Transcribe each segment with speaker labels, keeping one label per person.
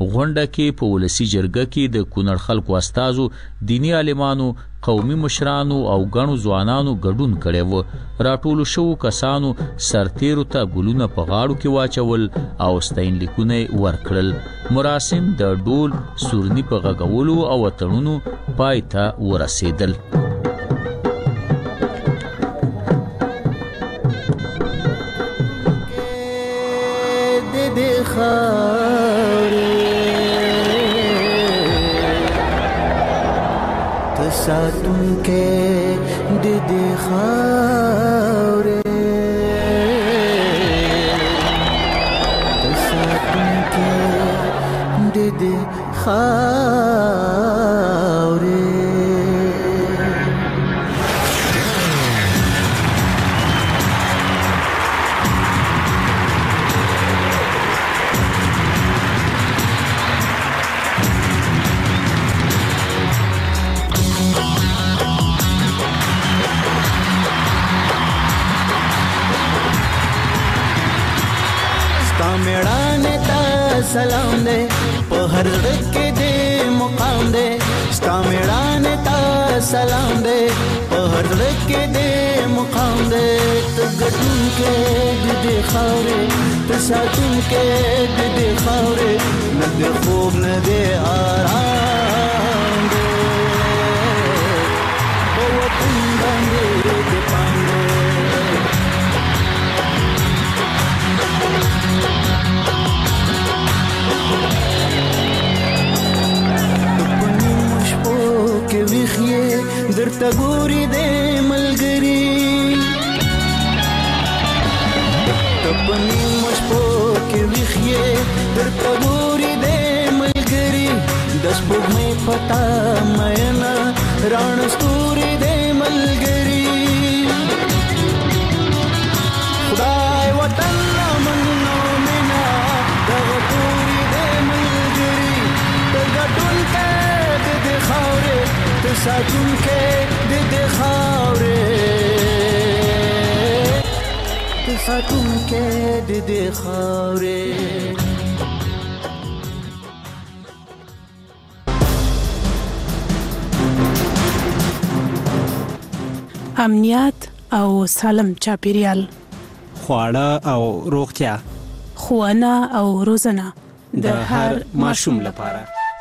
Speaker 1: غونډه کې په ولسی جرګه کې د کونړ خلکو استازو، دینی عالمانو، قومي مشرانو او غنو ځوانانو ګډون کړي وو. راټول شو کسانو سرتیرو ته ګلونه په غاړو کې واچول او ستاینلیکونه ورکړل. مراسم د ډول سورني په غږولو او وطنونو پای ته ورسېدل.
Speaker 2: सातुम के दिदे खावरे सातुम के दिदे खावरे सलाम दे په هر ځکه دې مقام دې ستا میړانه تا سلام دې په هر ځکه دې مقام دې ته ګټون کې دې خاورې ته ساتون کې دې خاورې نه دې خوب نه دې آرام دې په وطن باندې دې پاندې درته ګوري دې ملګری تپنی مشپو کې ویخې درته ګوري دې ملګری د سپوږمۍ پتا مېنا رڼ ستوري دې ملګری خدای وطن منو مینا د ګوري دې ملګری د ګټون کې دې خاورې ساتون کې دې خاورې ساتون کې دې خاورې.
Speaker 3: امنیت او سالم چاپیریال،
Speaker 4: خواړه او روغتیا،
Speaker 3: ښوونه او روزنه
Speaker 4: د هر ماشوم لپاره.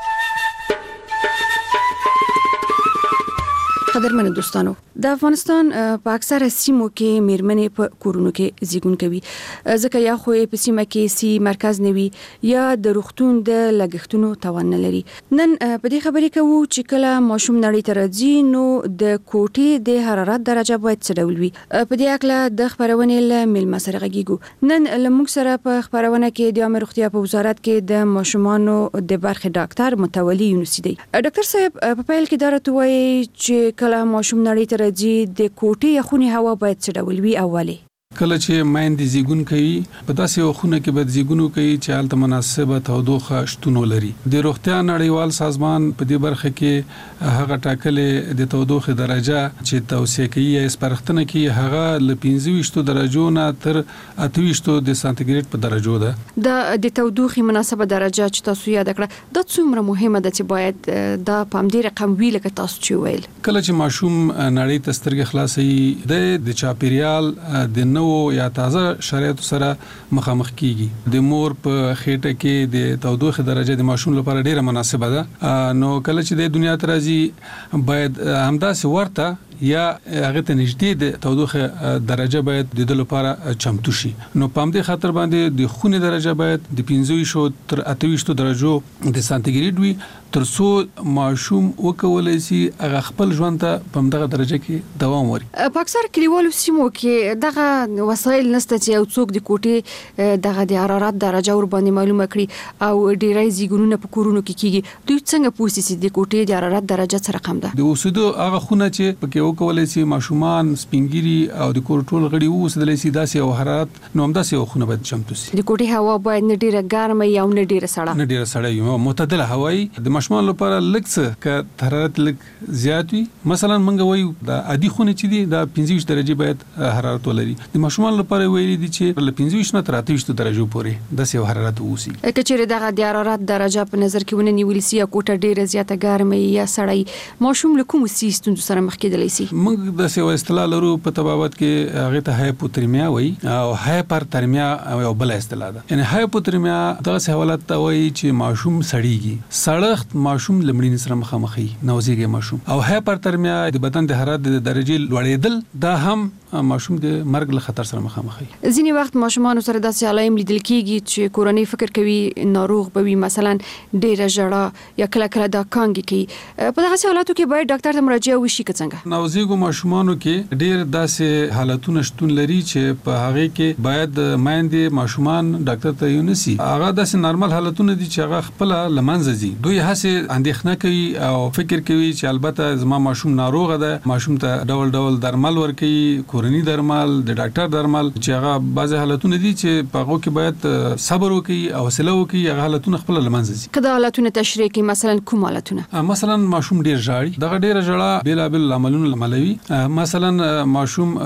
Speaker 5: قدرمن دوستانو، د افغانستان په اکثره سیمو کې میرمنې په کورونو کې زیږون کوي، ځکه یا خو په سیمه کې سی مرکز نه وي یا د روغتون د لګښتونو توان نه لري. نن په دې خبرې کوو چې کله ماشوم نړۍ ته راځي نو د کوټې د حرارت درجه باید څه ډول وي. په دې اړه د خبرونې له مېلمه سره غږیږو. نن موږ سره په خبرونه کې د عامه روغتیا په وزارت کې د ماشومانو د برخې ډاکټر متولي یونسي دی. ډاکټر صاحب په پیل کې دا راته وایي چې کله ماشوم نړۍ ته راځي د کوټې یخونی هوا باید څه ډول وي اوله؟
Speaker 6: کله چې مایندې زیږون کوي په داسې وخونه کې به زیږون کوي چې حالت مناسبه تودوخه شتون ولري. د روغتیا نړیوال سازمان په دې برخه کې هغه ټاکلې د تودوخه درجه چې توصیه کوي یا سپارښتنه کوي هغه ل 25 درجو نه تر 28 د سانتیګریډ په درجو ده.
Speaker 5: د تودوخه مناسبه درجه چې تاسو یاد کړه دا څومره مهمه ده چې باید دا په همدې رقم وی لکه تاسو چې ویل.
Speaker 6: کله چې ماشوم نړۍ ته سترګې خلاصي د چاپیریال د نو یا تازه شرایطو سره مخامخ کیږي. د مور په خېټه کې د تودوخه درجه د ماشوم لپاره ډیره مناسبه ده. نو کله چې د دنیا ته راځي باید همداسې ورته یا هغه ته نږدې د تودوخه درجه باید د دې لپاره چمتو شي. نو په همدې خاطر باندې د خونې درجه باید د 25 تر 28 درجو د سانتیګریډ وي ترڅو ماشوم وکولای شي هغه خپل ژوند ته په همدغه درجه کې دوام ورکړي.
Speaker 5: په اکثر کلیوالو سیمو کې دغه وسایل نشته چې یو څوک د کوټې دغه د حرارت درجه ور باندې معلومه کړي او ډیری زیږونونه په کورونو کې کیږي. دوی څنګه پوښتنه چې د کوټې د حرارت درجه څه رقم ده؟
Speaker 6: د اوسېدو هغه خونه چې پکې وکولای شي ماشومان سپینګيري او د کور ټول غړي وسدلای شي داسې او حرارت نو هم داسې خونه باید چمتو شي.
Speaker 5: د کوټې هوا باید نه ډیره ګرمه یا نه ډیره سړه،
Speaker 6: نه ډیره سړه وي، معتدله هوایی د ماشومان لپاره لږ څه ک حرارت لږ زیات وي. مثلا منګه وایو د عادي خونه چې دي د 25 درجه باید حرارت ولري، د ماشومان لپاره ویلي دي چې له 25 نه تر 28 درجه پورې داسې حرارت ووسی.
Speaker 5: کچېره دغه د حرارت درجه په نظر کې ونه نیول شي یا کوټه ډیره زیاته ګرمه یا سړی، ماشوم له کوم سیستم سره مخ کېدلی شي؟
Speaker 6: موږ د سیو اصطلاح لرو په طبابت کې هغه ته هایپوترمیا وایي او هایپرترمیا او بل اصطلاح ده. یعنی هایپوترمیا دغه حالت ته وایي چې ماشوم سړیږي، سړښت ماشوم لمړی سره مخامخي نوځيږي ماشوم، او هایپرترمیا د بدن د حرارت د درجه لوړېدل دا هم ماشوم د مرګ له خطر سره مخامخي.
Speaker 5: ځینې وخت ماشومان سره داسې علائم لیدل کېږي چې کورنۍ فکر کوي ناروغ به وي، مثلا ډېره ژړا یا کله کله دا کانګې کوي. په دغه حالاتو کې باید ډاکټر ته مراجعه وشي که څنګه؟
Speaker 6: نوځيږو ماشومانو کې ډېر داسې حالتونه شتون لري چې په هغه کې باید مایندې ماشومان ډاکټر ته یونسي. هغه داسې نارمل حالتونه دي چې هغه خپل لمنځه ځي، دوی هڅه اندېښنه کوي او فکر کوي چې البته زما ماشوم ناروغ ده، ماشوم ته ډول ډول درمل ورکوي، کورنی درمل، د ډاکټر درمل، چې هغه بعض حالتونه دي چې په هغه کې باید صبر وکړي او حوصله وکړي، هغه حالتونه خپل لمنځه ځي.
Speaker 5: کله حالتونه تشریح کوي، مثلا کوم حالتونه؟
Speaker 6: مثلا ماشوم ډیر ژاړي، دغه ډیر ژړا بیلابل عملونه لملوي. مثلا ماشوم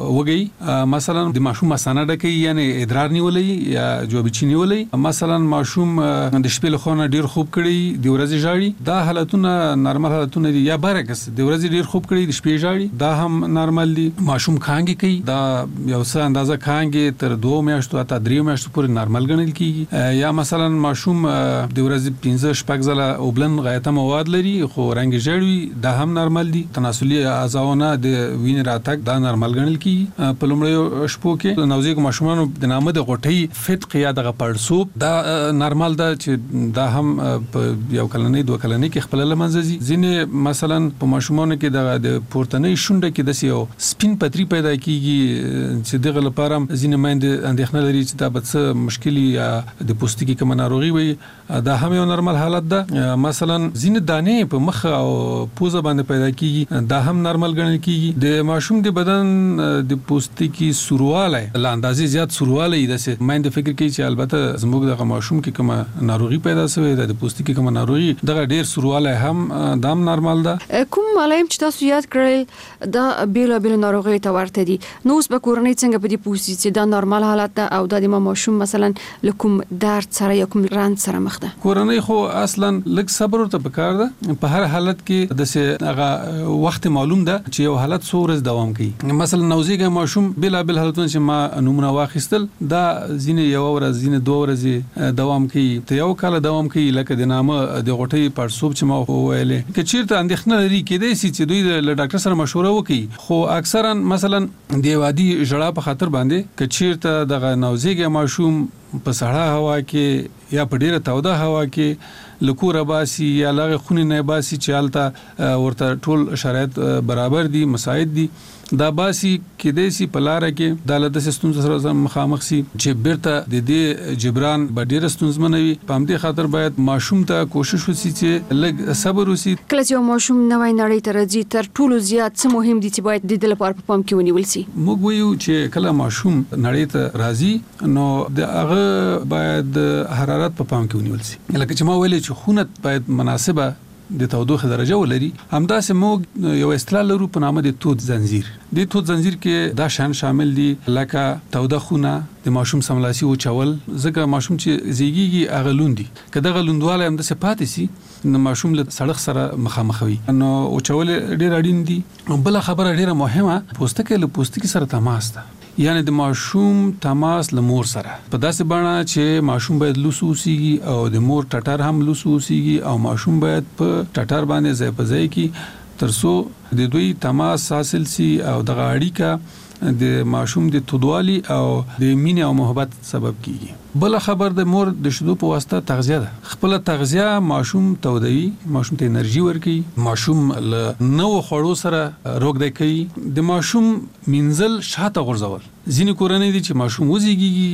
Speaker 6: وږي، مثلا د ماشوم مثانه ډکې یعنی ادرار نیولې یا جوابچی نیولې، مثلا ماشوم د شپې له خونه ډیر خوب کړي د ورځې ژاړي، دا حالتونه نارمل حالتونه دي. یا برعکس د ورځې ډیر خوب کړي د شپې ژاړي، دا هم نارمل دي. ماشوم کانګې کوي، دا یو څه اندازه کانګې تر 2 میاشتو تا 3 میاشتو پورې نارمل ګڼل کیږي. یا مثلا ماشوم د ورځې 15-16 ځله اوبلن غایطه مواد لري خو رنګ ژړوي، دا هم نارمل دي. تناسلي اعضاونه د وینې راتګ دا نارمل ګڼل کیږي. په لومړیو شپو کې نوځيږو ماشومانو د نامه د غوټۍ فټ یا دغه پړسوب دا نارمل ده چې دا هم په یو کلنۍ 2 کلنۍ کې خپل لمنځه ځي. ځینې مثلا په ماشومانو کې د پورتنۍ شونډه کې د یو سپین پتری پیدا کیږي چې دغه لپاره ځینې مایندې اندېښنه لري چې دا به څه مشکلي یا د پوستکي کوم ناروغي وي، دا هم یو نارمل حالت ده. مثلا ځینې دانې په مخ او پوزه باندې پیدا کیږي، دا هم نارمل ګڼل کیږي. د ماشوم د بدن د پوستکي سورواله لا اندازې زیات سورواله د مایندې فکر کوي چې البته زموږ د ماشوم کې کوم ناروغي پیدا شوی ده، د پوستکي کوم ناروغي، دغه ډیر سورواله هم دام نارمل ده.
Speaker 5: کوم علائم چې تاسو یاد کړل دا بیل ناروغي ته ورته دي، نو اوس به کورنۍ څنګه په دې پوښتنه چې دا نارمل حالت ده او د ماشوم مثلا لکم درد سره یا کوم رنج سره مخ ده؟
Speaker 6: کورنۍ خو اصلا لږ صبر ورته پکار ده. په هر حالت کې د هغه وخت معلوم ده چې یو حالت څو ورځې دوام کوي. مثلا نوځيږي ماشوم بیلابل حالتونه چې ما نمونه واخیستل، دا ځینې یو ورځ ځینې 2 ورځې دوام کوي، ته یو کال دوام کوي، لکه د نامه د غوټۍ پړسوب چې ما ویلې. که چیرته اندېښنه لري کېدای شي چې دوی د ډاکټر سره مشوره وکړي، خو اکثرا مثلا د وادي ژړا په خاطر باندې که چیرته دغه نوځيږي ماشوم په سړه هوا کې یا په ډیره توده هوا کې لکوره باسي یا لغه خونې نه باسي چې حالت ورته ټول شرایط برابر دي، مساعد دي، دا باسي کې دیسي په لار کې د لته ستونزې سره مخامخ سي چې بیرته د دې جبران به ډیره ستونزمنوي. په همدې خاطر باید ماشوم ته کوشش وشي چې لږ صبر وشي.
Speaker 5: کله چې ماشوم نوې نړۍ ته راځي تر ټولو زیات څه مهم دي چې باید د دې لپاره په پام کې ونیول شي؟
Speaker 6: موږ وایو چې کله ماشوم نړۍ ته راځي نو د هغه باید حرارت په پام کې ونیول شي. لکه چې ما ویلې چې خونه باید مناسبه د تودوخه درجه ولري. همداسې موږ یو اصطلاح لرو په نامه د تود زنجیر. د تود زنجیر کې دا شان شامل دي لکه توده خونه، د ماشوم سملاسي او چول، ځکه ماشوم چې زیږیږي هغه لوندي، کله غلوندواله هم د صفات سي نو ماشوم له سړخ سره مخامخوي نو او چول ډیر اړین دي. بل خبره ډیره مهمه، پوستکی له پوستکی سره تماس ده، یعنی د ماشوم تماس له مور سره په داسې بڼه چې ماشوم باید لوس اوسيږي او د مور ټټر هم لوس اوسيږي او ماشوم باید په ټټر باندې ځای په ځای کې ترڅو د دوی تماس حاصل سي او د اړیکه د ماشوم د تودوالي او د مینې او محبت سبب کیږي. بل خبر د مور د شیدو په واسطه تغذیه ده. خپل تغذیه ماشوم تودوي، ماشوم ته انرژي ورکوي، ماشوم له نو خوړو سره روغ کوي. د ماشوم منزل شاته غورځول، ځینې کورنۍ دي چې ماشوم وزيږي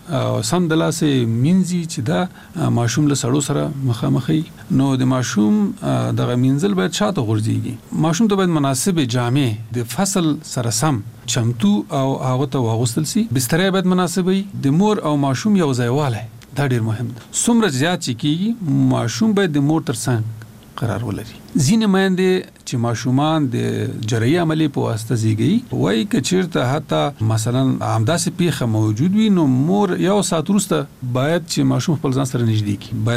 Speaker 6: سم د لاسه مینځي چې دا ماشوم له سړو سره مخامخي نو د ماشوم دغه مینځل باید شاته غورځيږي ماشوم ته باید مناسب جامې د فصل سره سم چمتو او هغه ته واغوستل سي بستر باید مناسبي د مور او ماشوم یو ځای واله دا ډیر مهم ده څومره زیات چې کیږي ماشوم باید د مور تر څنګ قرار ولري ځینې میندې چې ماشومان د جراحي عملیې په واسطه زیږي وایي که چیرته حتی مثلا همداسې پیښه موجود وي نو مور یو ساعت وروسته باید چې ماشوم خپل ځان سره نږدې کړي